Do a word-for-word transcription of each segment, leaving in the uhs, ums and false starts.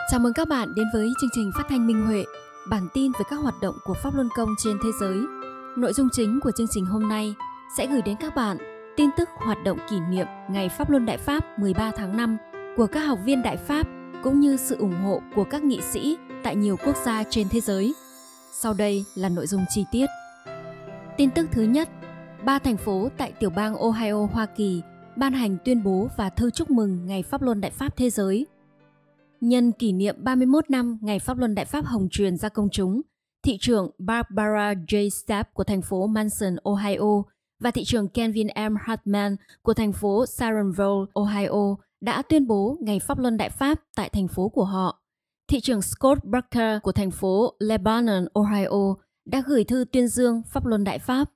Chào mừng các bạn đến với chương trình phát thanh Minh Huệ, bản tin về các hoạt động của Pháp Luân Công trên thế giới. Nội dung chính của chương trình hôm nay sẽ gửi đến các bạn tin tức hoạt động kỷ niệm Ngày Pháp Luân Đại Pháp mười ba tháng năm của các học viên Đại Pháp cũng như sự ủng hộ của các nghị sĩ tại nhiều quốc gia trên thế giới. Sau đây là nội dung chi tiết. Tin tức thứ nhất, ba thành phố tại tiểu bang Ohio, Hoa Kỳ ban hành tuyên bố và thư chúc mừng Ngày Pháp Luân Đại Pháp thế giới. Nhân kỷ niệm ba mươi mốt năm Ngày Pháp Luân Đại Pháp hồng truyền ra công chúng, thị trưởng Barbara J. Stapp của thành phố Manson, Ohio và thị trưởng Kevin M. Hartman của thành phố Sharonville, Ohio đã tuyên bố Ngày Pháp Luân Đại Pháp tại thành phố của họ. Thị trưởng Scott Barker của thành phố Lebanon, Ohio đã gửi thư tuyên dương Pháp Luân Đại Pháp.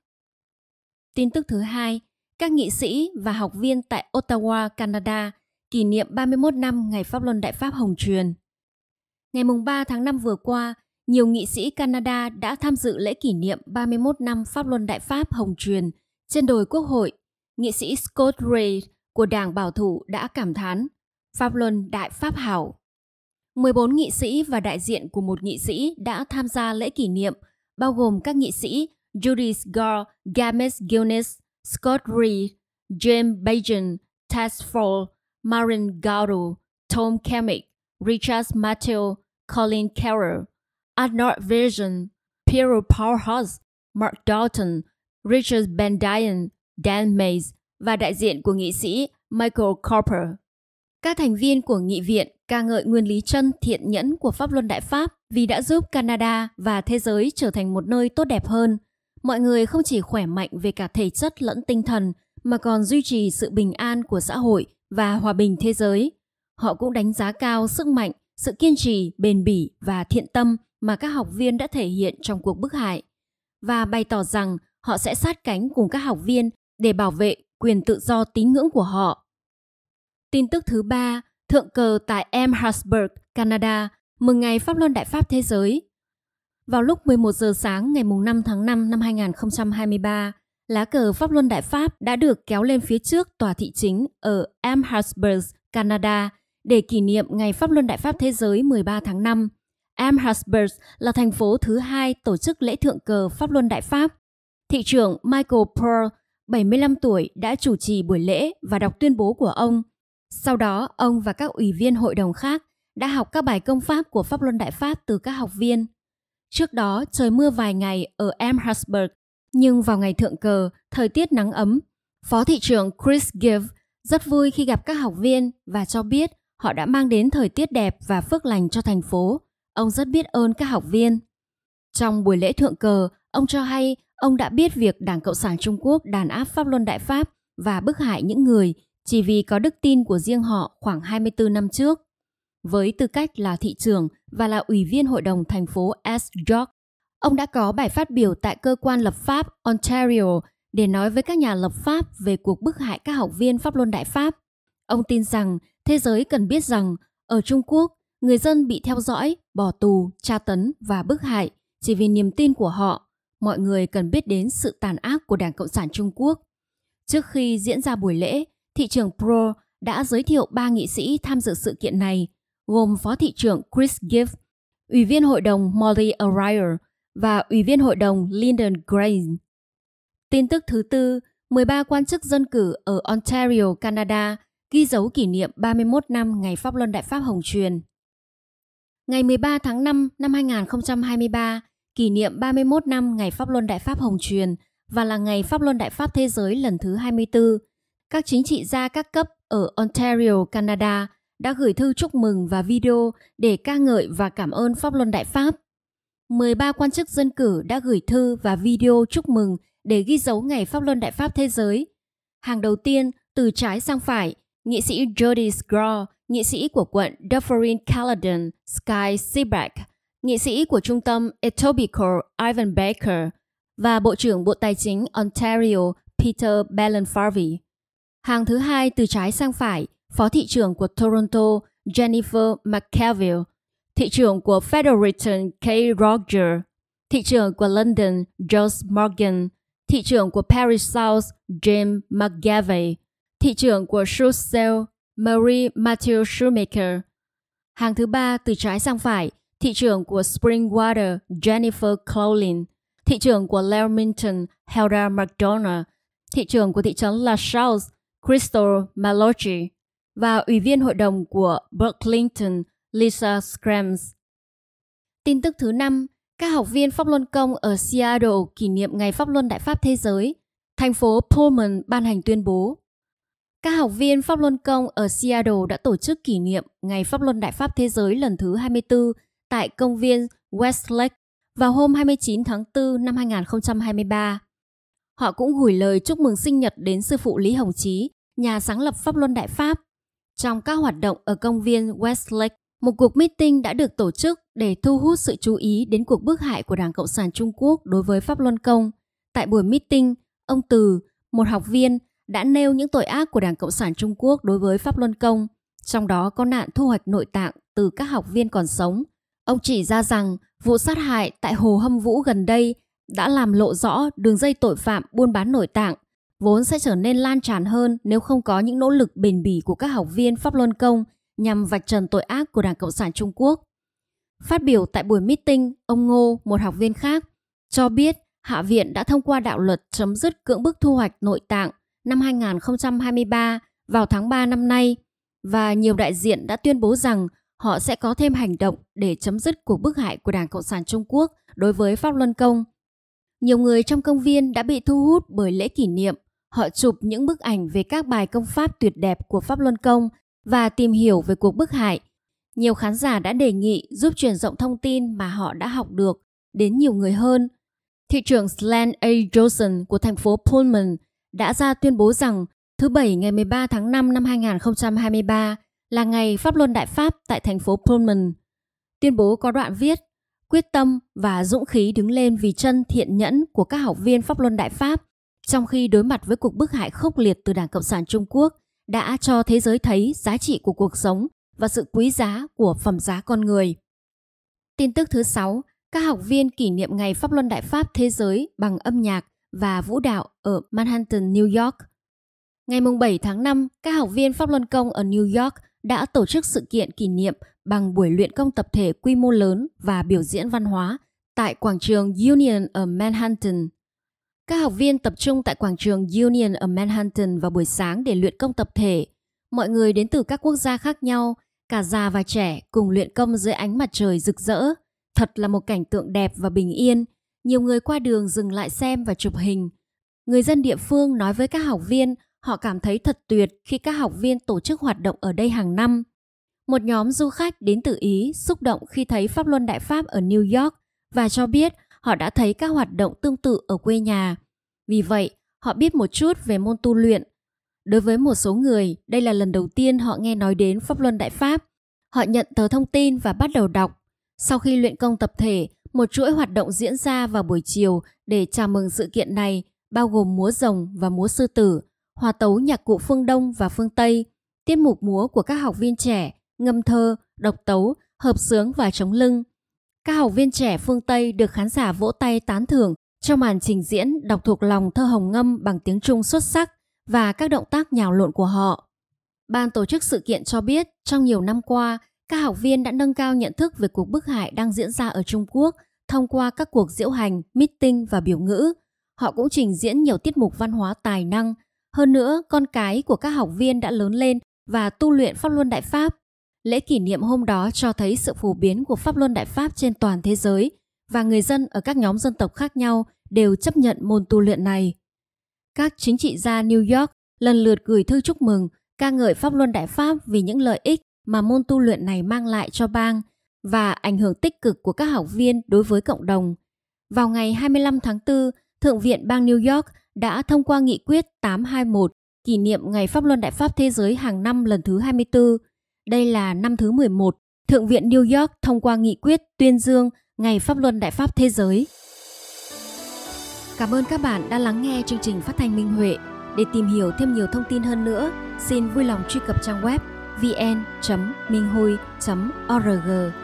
Tin tức thứ hai, các nghị sĩ và học viên tại Ottawa, Canada kỷ niệm ba mươi mốt năm Ngày Pháp Luân Đại Pháp hồng truyền. Ngày ba tháng năm vừa qua, nhiều nghị sĩ Canada đã tham dự lễ kỷ niệm ba mươi mốt năm Pháp Luân Đại Pháp hồng truyền trên đồi Quốc hội. Nghị sĩ Scott Reid của Đảng Bảo thủ đã cảm thán Pháp Luân Đại Pháp hảo. mười bốn nghị sĩ và đại diện của một nghị sĩ đã tham gia lễ kỷ niệm, bao gồm các nghị sĩ Judith Gore, Games Guinness, Scott Reid, James Bajan, Tess Fall, Marin Gaudo, Tom Kemick, Richard Matthew, Colin Carroll, Arnold Virgin, Piero Powerhouse, Mark Dalton, Richard Bendian, Dan Mays và đại diện của nghị sĩ Michael Cooper. Các thành viên của nghị viện ca ngợi nguyên lý chân thiện nhẫn của Pháp Luân Đại Pháp vì đã giúp Canada và thế giới trở thành một nơi tốt đẹp hơn. Mọi người không chỉ khỏe mạnh về cả thể chất lẫn tinh thần mà còn duy trì sự bình an của xã hội và hòa bình thế giới. Họ cũng đánh giá cao sức mạnh, sự kiên trì, bền bỉ và thiện tâm mà các học viên đã thể hiện trong cuộc bức hại và bày tỏ rằng họ sẽ sát cánh cùng các học viên để bảo vệ quyền tự do tín ngưỡng của họ. Tin tức thứ ba, thượng cờ tại Amherstburg, Canada mừng Ngày Pháp Luân Đại Pháp thế giới. Vào lúc mười một giờ sáng ngày năm tháng năm năm hai nghìn không trăm hai mươi ba, lá cờ Pháp Luân Đại Pháp đã được kéo lên phía trước tòa thị chính ở Amherstburg, Canada để kỷ niệm Ngày Pháp Luân Đại Pháp thế giới mười ba tháng năm. Amherstburg là thành phố thứ hai tổ chức lễ thượng cờ Pháp Luân Đại Pháp. Thị trưởng Michael Pearl, bảy mươi lăm tuổi, đã chủ trì buổi lễ và đọc tuyên bố của ông. Sau đó, ông và các ủy viên hội đồng khác đã học các bài công pháp của Pháp Luân Đại Pháp từ các học viên. Trước đó, trời mưa vài ngày ở Amherstburg, nhưng vào ngày thượng cờ, thời tiết nắng ấm. Phó thị trưởng Chris Give rất vui khi gặp các học viên và cho biết họ đã mang đến thời tiết đẹp và phước lành cho thành phố. Ông rất biết ơn các học viên. Trong buổi lễ thượng cờ, ông cho hay ông đã biết việc Đảng Cộng sản Trung Quốc đàn áp Pháp Luân Đại Pháp và bức hại những người chỉ vì có đức tin của riêng họ khoảng hai mươi tư năm trước. Với tư cách là thị trưởng và là ủy viên hội đồng thành phố East York, ông đã có bài phát biểu tại cơ quan lập pháp Ontario để nói với các nhà lập pháp về cuộc bức hại các học viên Pháp Luân Đại Pháp. Ông tin rằng thế giới cần biết rằng ở Trung Quốc, người dân bị theo dõi, bỏ tù, tra tấn và bức hại chỉ vì niềm tin của họ. Mọi người cần biết đến sự tàn ác của Đảng Cộng sản Trung Quốc. Trước khi diễn ra buổi lễ, thị trưởng Pro đã giới thiệu ba nghị sĩ tham dự sự kiện này, gồm Phó thị trưởng Chris Give, Ủy viên hội đồng Molly O'Reilly và Ủy viên hội đồng Lyndon Green. Tin tức thứ tư, mười ba quan chức dân cử ở Ontario, Canada ghi dấu kỷ niệm ba mươi mốt năm Ngày Pháp Luân Đại Pháp hồng truyền. Ngày mười ba tháng năm năm hai nghìn không trăm hai mươi ba, kỷ niệm ba mươi mốt năm Ngày Pháp Luân Đại Pháp hồng truyền và là Ngày Pháp Luân Đại Pháp thế giới lần thứ hai mươi tư. Các chính trị gia các cấp ở Ontario, Canada đã gửi thư chúc mừng và video để ca ngợi và cảm ơn Pháp Luân Đại Pháp. mười ba quan chức dân cử đã gửi thư và video chúc mừng để ghi dấu Ngày Pháp Luân Đại Pháp thế giới. Hàng đầu tiên, từ trái sang phải, nghị sĩ Judith Gore, nghị sĩ của quận Dufferin Caledon, Sky Seaback, nghị sĩ của trung tâm Etobicoke Ivan Baker và Bộ trưởng Bộ Tài chính Ontario Peter Bellin-Farvey. Hàng thứ hai, từ trái sang phải, Phó thị trưởng của Toronto Jennifer McKelville, thị trưởng của Fredericton Kay Roger, thị trưởng của London George Morgan, thị trưởng của Paris South James McGavey, thị trưởng của Brussels Marie Mathieu Shoemaker, Hàng thứ ba từ trái sang phải, thị trưởng của Springwater Jennifer Cloulin, thị trưởng của Leamington Helda McDonough, thị trưởng của thị trấn La Charles Crystal Mallory và ủy viên hội đồng của Burlington Lisa Scrams. Tin tức thứ năm, các học viên pháp luân công ở Seattle kỷ niệm Ngày Pháp luân Đại Pháp Thế giới. Thành phố Pullman ban hành tuyên bố. Các học viên pháp luân công ở Seattle đã tổ chức kỷ niệm Ngày Pháp luân Đại Pháp Thế giới lần thứ hai mươi tư tại công viên Westlake vào hôm hai mươi chín tháng tư năm hai nghìn không trăm hai mươi ba. Họ cũng gửi lời chúc mừng sinh nhật đến sư phụ Lý Hồng Chí, nhà sáng lập Pháp luân Đại Pháp. Trong các hoạt động ở công viên Westlake, một cuộc meeting đã được tổ chức để thu hút sự chú ý đến cuộc bức hại của Đảng Cộng sản Trung Quốc đối với Pháp luân công. Tại buổi meeting, ông Từ, một học viên, đã nêu những tội ác của Đảng Cộng sản Trung Quốc đối với Pháp luân công, trong đó có nạn thu hoạch nội tạng từ các học viên còn sống. Ông chỉ ra rằng vụ sát hại tại Hồ Hâm Vũ gần đây đã làm lộ rõ đường dây tội phạm buôn bán nội tạng, vốn sẽ trở nên lan tràn hơn nếu không có những nỗ lực bền bỉ của các học viên Pháp luân công nhằm vạch trần tội ác của Đảng Cộng sản Trung Quốc. Phát biểu tại buổi meeting, ông Ngô, một học viên khác, cho biết Hạ viện đã thông qua đạo luật chấm dứt cưỡng bức thu hoạch nội tạng năm hai nghìn không trăm hai mươi ba vào tháng ba năm nay, và nhiều đại diện đã tuyên bố rằng họ sẽ có thêm hành động để chấm dứt cuộc bức hại của Đảng Cộng sản Trung Quốc đối với Pháp luân công. Nhiều người trong công viên đã bị thu hút bởi lễ kỷ niệm. Họ chụp những bức ảnh về các bài công pháp tuyệt đẹp của Pháp luân công và tìm hiểu về cuộc bức hại. Nhiều khán giả đã đề nghị giúp truyền rộng thông tin mà họ đã học được đến nhiều người hơn. Thị trưởng Slan A. Johnson của thành phố Pullman đã ra tuyên bố rằng thứ Bảy ngày mười ba tháng năm năm hai nghìn không trăm hai mươi ba là ngày Pháp luân Đại Pháp tại thành phố Pullman. Tuyên bố có đoạn viết: quyết tâm và dũng khí đứng lên vì chân thiện nhẫn của các học viên Pháp luân Đại Pháp trong khi đối mặt với cuộc bức hại khốc liệt từ Đảng Cộng sản Trung Quốc đã cho thế giới thấy giá trị của cuộc sống và sự quý giá của phẩm giá con người. Tin tức thứ sáu, các học viên kỷ niệm Ngày Pháp luân Đại Pháp Thế giới bằng âm nhạc và vũ đạo ở Manhattan, New York. Ngày bảy tháng năm, các học viên Pháp luân công ở New York đã tổ chức sự kiện kỷ niệm bằng buổi luyện công tập thể quy mô lớn và biểu diễn văn hóa tại quảng trường Union ở Manhattan. Các học viên tập trung tại quảng trường Union ở Manhattan vào buổi sáng để luyện công tập thể. Mọi người đến từ các quốc gia khác nhau, cả già và trẻ cùng luyện công dưới ánh mặt trời rực rỡ. Thật là một cảnh tượng đẹp và bình yên. Nhiều người qua đường dừng lại xem và chụp hình. Người dân địa phương nói với các học viên họ cảm thấy thật tuyệt khi các học viên tổ chức hoạt động ở đây hàng năm. Một nhóm du khách đến từ Ý xúc động khi thấy Pháp luân Đại Pháp ở New York và cho biết họ đã thấy các hoạt động tương tự ở quê nhà. Vì vậy, họ biết một chút về môn tu luyện. Đối với một số người, đây là lần đầu tiên họ nghe nói đến Pháp luân Đại Pháp. Họ nhận tờ thông tin và bắt đầu đọc. Sau khi luyện công tập thể, một chuỗi hoạt động diễn ra vào buổi chiều để chào mừng sự kiện này, bao gồm múa rồng và múa sư tử, hòa tấu nhạc cụ phương Đông và phương Tây, tiết mục múa của các học viên trẻ, ngâm thơ, độc tấu, hợp xướng và trống lưng. Các học viên trẻ phương Tây được khán giả vỗ tay tán thưởng trong màn trình diễn đọc thuộc lòng thơ Hồng Ngâm bằng tiếng Trung xuất sắc và các động tác nhào lộn của họ. Ban tổ chức sự kiện cho biết trong nhiều năm qua, các học viên đã nâng cao nhận thức về cuộc bức hại đang diễn ra ở Trung Quốc thông qua các cuộc diễu hành, meeting và biểu ngữ. Họ cũng trình diễn nhiều tiết mục văn hóa tài năng. Hơn nữa, con cái của các học viên đã lớn lên và tu luyện Pháp luân Đại Pháp. Lễ kỷ niệm hôm đó cho thấy sự phổ biến của Pháp luân Đại Pháp trên toàn thế giới và người dân ở các nhóm dân tộc khác nhau đều chấp nhận môn tu luyện này. Các chính trị gia New York lần lượt gửi thư chúc mừng, ca ngợi Pháp luân Đại Pháp vì những lợi ích mà môn tu luyện này mang lại cho bang và ảnh hưởng tích cực của các học viên đối với cộng đồng. Vào ngày hai mươi lăm tháng tư, Thượng viện bang New York đã thông qua nghị quyết tám hai mốt kỷ niệm Ngày Pháp luân Đại Pháp Thế giới hàng năm lần thứ hai mươi tư. Đây là năm thứ mười một, Thượng viện New York thông qua nghị quyết tuyên dương Ngày Pháp luân Đại Pháp Thế giới. Cảm ơn các bạn đã lắng nghe chương trình phát thanh Minh Huệ. Để tìm hiểu thêm nhiều thông tin hơn nữa, xin vui lòng truy cập trang web vn chấm minh hui chấm org.